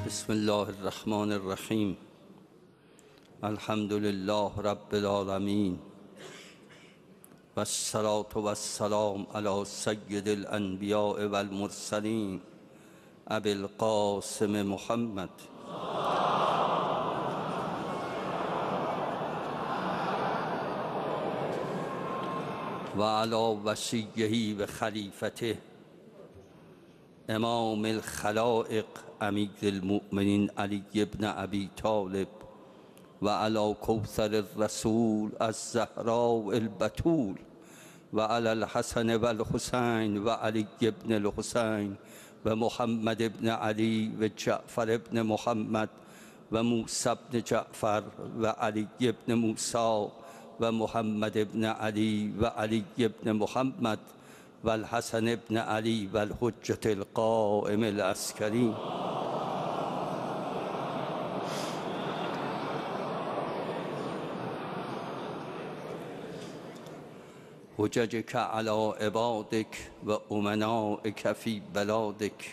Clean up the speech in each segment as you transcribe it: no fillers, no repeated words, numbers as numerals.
بسم الله الرحمن الرحیم. الحمد لله رب العالمین والصلاة والسلام علی سید الانبیاء والمرسلین ابی القاسم محمد و علی وصیه و خلیفته امام الخلائق امیر المؤمنین علی ابن ابی طالب و علی کوثر الرسول الزهراء البتول و علی الحسن و الحسین و علی ابن الحسین و محمد ابن علی و جعفر ابن محمد و موسی ابن جعفر و علی ابن موسی و محمد ابن علی و علی ابن محمد و الحسن ابن علی و الحجة القائم العسکری. حججك على عبادك و امنائك في بلادك.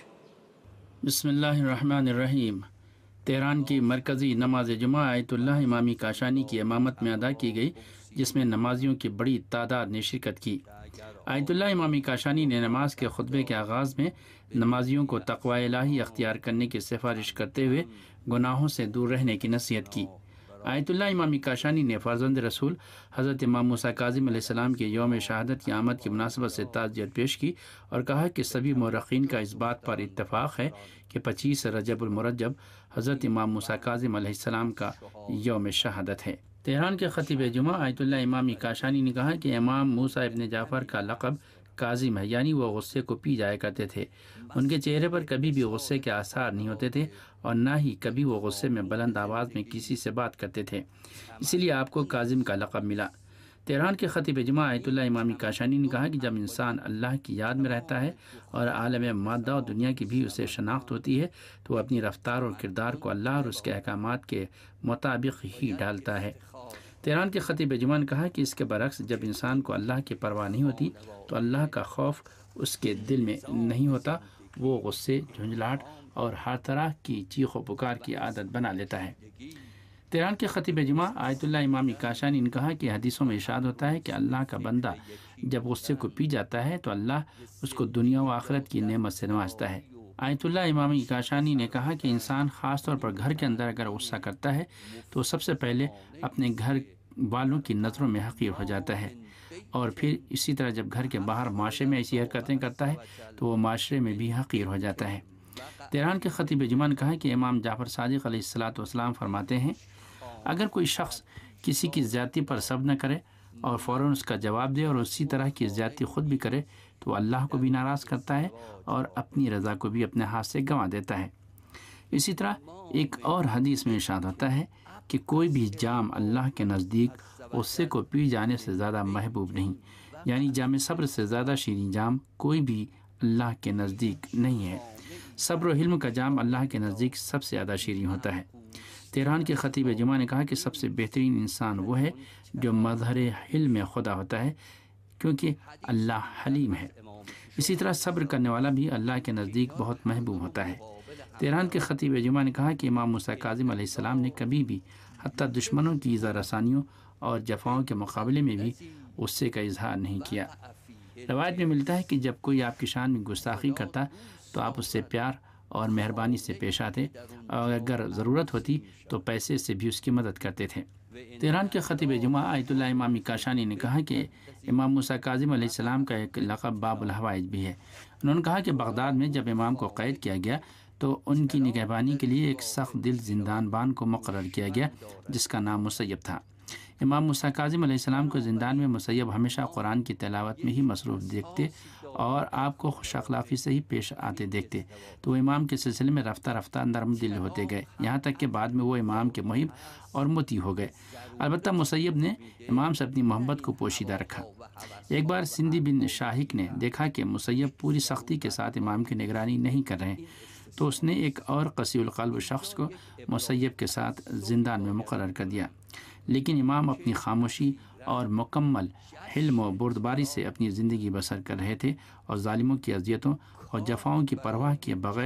بسم اللہ الرحمن الرحیم. تہران کی مرکزی نماز جمعہ آیت اللہ امامی کاشانی کی امامت میں ادا کی گئی، جس میں نمازیوں کی بڑی تعداد نے شرکت کی. آیت اللہ امامی کاشانی نے نماز کے خطبے کے آغاز میں نمازیوں کو تقوی الہی اختیار کرنے کی سفارش کرتے ہوئے گناہوں سے دور رہنے کی نصیحت کی. آیت اللہ امامی کاشانی نے فرزند رسول حضرت امام موسیٰ کاظم علیہ السلام کے یوم شہادت کی آمد کی مناسبت سے تعزیت پیش کی اور کہا کہ سبھی مورخین کا اس بات پر اتفاق ہے کہ 25 رجب المرجب حضرت امام موسیٰ کاظم علیہ السلام کا یوم شہادت ہے. تہران کے خطیب جمعہ آیت اللہ امامی کاشانی نے کہا کہ امام موسیٰ ابن جعفر کا لقب کاظم ہے، یعنی وہ غصے کو پی جایا کرتے تھے. ان کے چہرے پر کبھی بھی غصے کے آثار نہیں ہوتے تھے اور نہ ہی کبھی وہ غصے میں بلند آواز میں کسی سے بات کرتے تھے، اسی لیے آپ کو کاظم کا لقب ملا. تہران کے خطیب جمعہ آیت اللہ امامی کاشانی نے کہا کہ جب انسان اللہ کی یاد میں رہتا ہے اور عالم مادہ اور دنیا کی بھی اسے شناخت ہوتی ہے تو وہ اپنی رفتار اور کردار کو اللہ اور اس کے احکامات کے مطابق ہی ڈالتا ہے. تہران کے خطیب جمعہ نے کہا کہ اس کے برعکس جب انسان کو اللہ کی پرواہ نہیں ہوتی تو اللہ کا خوف اس کے دل میں نہیں ہوتا، وہ غصے، جھنجھلاہٹ اور ہر طرح کی چیخ و پکار کی عادت بنا لیتا ہے. تہران کے خطیب جمعہ آیت اللہ امامی کاشانی نے کہا کہ حدیثوں میں ارشاد ہوتا ہے کہ اللہ کا بندہ جب غصے کو پی جاتا ہے تو اللہ اس کو دنیا و آخرت کی نعمت سے نوازتا ہے. آیت اللہ امامی کاشانی نے کہا کہ انسان خاص طور پر گھر کے اندر اگر غصہ کرتا ہے تو سب سے پہلے اپنے گھر والوں کی نظروں میں حقیر ہو جاتا ہے، اور پھر اسی طرح جب گھر کے باہر معاشرے میں ایسی حرکتیں کرتا ہے تو وہ معاشرے میں بھی حقیر ہو جاتا ہے. تہران کے خطیب جمعہ نے کہا کہ امام جعفر صادق علیہ السلام فرماتے ہیں اگر کوئی شخص کسی کی زیادتی پر صبر نہ کرے اور فوراً اس کا جواب دے اور اسی طرح کی زیادتی خود بھی کرے تو اللہ کو بھی ناراض کرتا ہے اور اپنی رضا کو بھی اپنے ہاتھ سے گنوا دیتا ہے. اسی طرح ایک اور حدیث میں ارشاد ہوتا ہے کہ کوئی بھی جام اللہ کے نزدیک غصے کو پی جانے سے زیادہ محبوب نہیں، یعنی جام صبر سے زیادہ شیریں جام کوئی بھی اللہ کے نزدیک نہیں ہے. صبر و حلم کا جام اللہ کے نزدیک سب سے زیادہ شیریں ہوتا ہے. تہران کے خطیب جمعہ نے کہا کہ سب سے بہترین انسان وہ ہے جو مظہر حلم خدا ہوتا ہے، کیونکہ اللہ حلیم ہے. اسی طرح صبر کرنے والا بھی اللہ کے نزدیک بہت محبوب ہوتا ہے. تہران کے خطیب جمعہ نے کہا کہ امام موسیٰ کاظم علیہ السلام نے کبھی بھی حتیٰ دشمنوں کی ایذا رسانیوں اور جفاؤں کے مقابلے میں بھی غصے کا اظہار نہیں کیا. روایت میں ملتا ہے کہ جب کوئی آپ کی شان میں گستاخی کرتا تو آپ اس سے پیار اور مہربانی سے پیش آتے اور اگر ضرورت ہوتی تو پیسے سے بھی اس کی مدد کرتے تھے. تہران کے خطیب جمعہ آیت اللہ امامی کاشانی نے کہا کہ امام موسیٰ کاظم علیہ السلام کا ایک لقب باب الحوائج بھی ہے. انہوں نے کہا کہ بغداد میں جب امام کو قید کیا گیا تو ان کی نگہبانی کے لیے ایک سخت دل زندان بان کو مقرر کیا گیا جس کا نام مسیب تھا. امام موسیٰ کاظم علیہ السلام کو زندان میں مسیب ہمیشہ قرآن کی تلاوت میں ہی مصروف دیکھتے اور آپ کو خوش اخلاقی سے ہی پیش آتے دیکھتے تو وہ امام کے سلسلے میں رفتہ رفتہ نرم دل ہوتے گئے، یہاں تک کہ بعد میں وہ امام کے محب اور مطیع ہو گئے. البتہ مسیب نے امام سے اپنی محبت کو پوشیدہ رکھا. ایک بار سندھی بن شاہک نے دیکھا کہ مسیب پوری سختی کے ساتھ امام کی نگرانی نہیں کر رہے تو اس نے ایک اور قسی القلب شخص کو مسیب کے ساتھ زندان میں مقرر کر دیا، لیکن امام اپنی خاموشی اور مکمل حلم و بردباری سے اپنی زندگی بسر کر رہے تھے اور ظالموں کی اذیتوں اور جفاؤں کی پرواہ کیے بغیر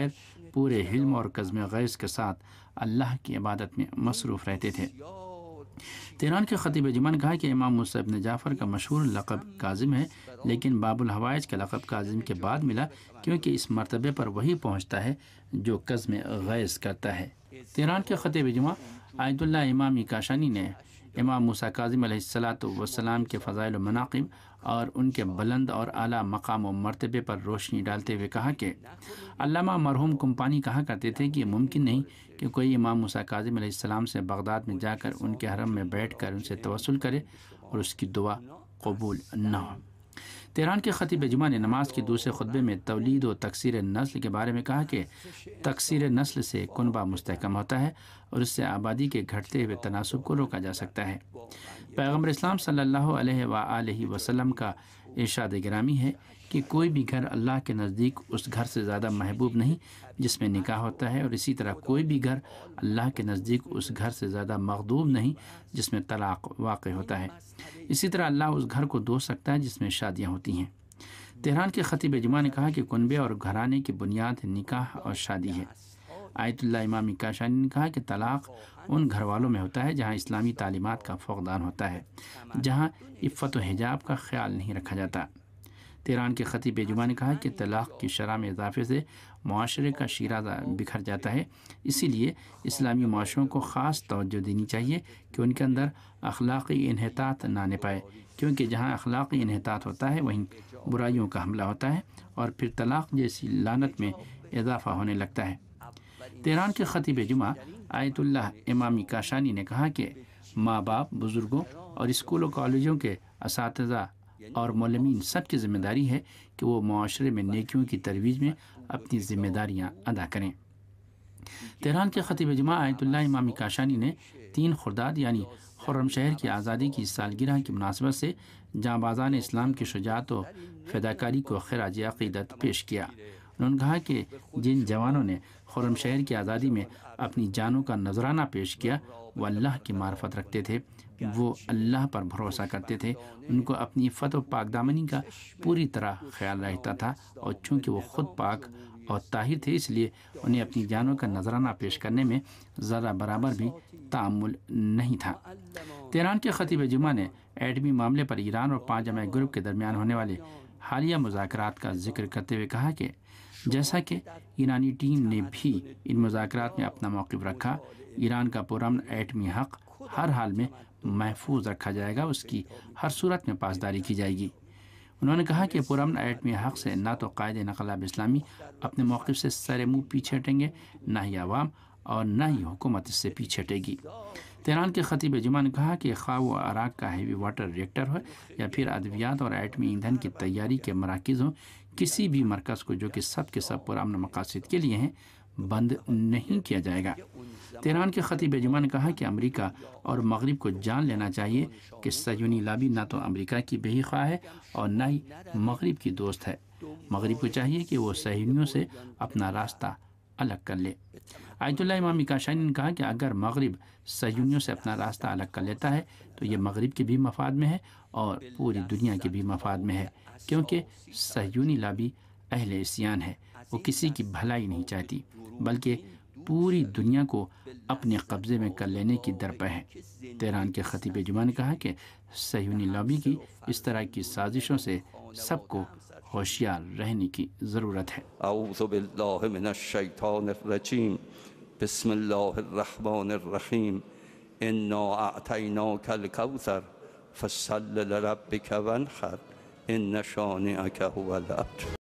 پورے حلم اور قزم غیظ کے ساتھ اللہ کی عبادت میں مصروف رہتے تھے۔ تہران کے خطیب جمعہ نے کہا کہ امام موسیٰ ابن جعفر کا مشہور لقب کاظم ہے، لیکن باب الحوائج کا لقب کاظم کے بعد ملا، کیونکہ اس مرتبے پر وہی پہنچتا ہے جو قزم غیظ کرتا ہے۔ تہران کے خطیب جمعہ آیت اللہ امامی کاشانی نے امام موسیٰ کاظم علیہ السلام کے فضائل و مناقب اور ان کے بلند اور اعلیٰ مقام و مرتبے پر روشنی ڈالتے ہوئے کہا کہ علامہ مرحوم کمپانی کہا کرتے تھے کہ یہ ممکن نہیں کہ کوئی امام موسیٰ کاظم علیہ السلام سے بغداد میں جا کر ان کے حرم میں بیٹھ کر ان سے توسل کرے اور اس کی دعا قبول نہ ہو۔ تہران کے خطیب جمعہ نے نماز کے دوسرے خطبے میں تولید و تکثیر نسل کے بارے میں کہا کہ تکثیر نسل سے کنبہ مستحکم ہوتا ہے اور اس سے آبادی کے گھٹتے ہوئے تناسب کو روکا جا سکتا ہے۔ پیغمبر اسلام صلی اللہ علیہ وآلہ وسلم کا ارشاد گرامی ہے کہ کوئی بھی گھر اللہ کے نزدیک اس گھر سے زیادہ محبوب نہیں جس میں نکاح ہوتا ہے، اور اسی طرح کوئی بھی گھر اللہ کے نزدیک اس گھر سے زیادہ مغضوب نہیں جس میں طلاق واقع ہوتا ہے۔ اسی طرح اللہ اس گھر کو دوست سکتا ہے جس میں شادیاں ہوتی ہیں۔ تہران کے خطیب جمعہ نے کہا کہ کنبے اور گھرانے کی بنیاد نکاح اور شادی ہے۔ آیت اللہ امامی کاشانی نے کہا کہ طلاق ان گھر والوں میں ہوتا ہے جہاں اسلامی تعلیمات کا فقدان ہوتا ہے، جہاں عفت و حجاب کا خیال نہیں رکھا جاتا۔ تہران کے خطیب جمعہ نے کہا کہ طلاق کی شرح میں اضافے سے معاشرے کا شیرازہ بکھر جاتا ہے، اسی لیے اسلامی معاشروں کو خاص توجہ دینی چاہیے کہ ان کے اندر اخلاقی انحطاط نہ آنے پائے، کیونکہ جہاں اخلاقی انحطاط ہوتا ہے وہیں برائیوں کا حملہ ہوتا ہے اور پھر طلاق جیسی لعنت میں اضافہ ہونے لگتا ہے۔ تہران کے خطیب جمعہ آیت اللہ امامی کاشانی نے کہا کہ ماں باپ، بزرگوں اور اسکول و کالجوں کے اساتذہ اور معلمین سب کی ذمہ داری ہے کہ وہ معاشرے میں نیکیوں کی ترویج میں اپنی ذمہ داریاں ادا کریں۔ تہران کے خطیب جمعہ آیت اللہ امامی کاشانی نے 3 خرداد یعنی خرم شہر کی آزادی کی سالگرہ کی مناسبت سے جانبازان اسلام کی شجاعت و فداکاری کو خراج عقیدت پیش کیا۔ انہوں نے کہا کہ جن جوانوں نے خرم شہر کی آزادی میں اپنی جانوں کا نذرانہ پیش کیا وہ اللہ کی معرفت رکھتے تھے، وہ اللہ پر بھروسہ کرتے تھے، ان کو اپنی عفت و پاک دامنی کا پوری طرح خیال رہتا تھا، اور چونکہ وہ خود پاک اور طاہر تھے اس لیے انہیں اپنی جانوں کا نذرانہ پیش کرنے میں ذرا برابر بھی تعامل نہیں تھا۔ تہران کے خطیب جمعہ نے ایٹمی معاملے پر ایران اور 5 جماعی گروپ کے درمیان ہونے والے حالیہ مذاکرات کا ذکر کرتے ہوئے کہا کہ جیسا کہ ایرانی ٹیم نے بھی ان مذاکرات میں اپنا موقف رکھا، ایران کا پرامن ایٹمی حق ہر حال میں محفوظ رکھا جائے گا، اس کی ہر صورت میں پاسداری کی جائے گی۔ انہوں نے کہا کہ پرامن ایٹمی حق سے نہ تو قائد انقلاب اسلامی اپنے موقف سے سر منہ پیچھے ہٹیں گے، نہ ہی عوام اور نہ ہی حکومت اس سے پیچھے ہٹے گی۔ تہران کے خطیب جمعہ نے کہا کہ خواہ وہ عراق کا ہیوی واٹر ریئیکٹر ہو یا پھر ادویات اور ایٹمی ایندھن کی تیاری کے مراکز ہوں، کسی بھی مرکز کو جو کہ سب کے سب پرامن مقاصد کے لیے ہیں بند نہیں کیا جائے گا۔ تہران کے خطیب جمعہ نے کہا کہ امریکہ اور مغرب کو جان لینا چاہیے کہ صہیونی لابی نہ تو امریکہ کی بے خواہ ہے اور نہ ہی مغرب کی دوست ہے۔ مغرب کو چاہیے کہ وہ صہیونیوں سے اپنا راستہ الگ کر لے۔ آیت اللہ امامی کاشانی نے کہا کہ اگر مغرب صہیونیوں سے اپنا راستہ الگ کر لیتا ہے تو یہ مغرب کے بھی مفاد میں ہے اور پوری دنیا کے بھی مفاد میں ہے، کیونکہ صہیونی لابی اہل عصیان ہے، وہ کسی کی بھلائی نہیں چاہتی بلکہ پوری دنیا کو اپنے قبضے میں کر لینے کی درپے ہے۔ تہران کے خطیب جمعہ نے کہا کہ صہیونی لابی کی اس طرح کی سازشوں سے سب کو ہوشیار رہنے کی ضرورت ہے۔ اعوذ باللہ من الشیطان الرجیم، بسم اللہ الرحمن الرحیم، انا اعطیناک الکوثر فصل لربک وانحر ان شانئک هو الابتر۔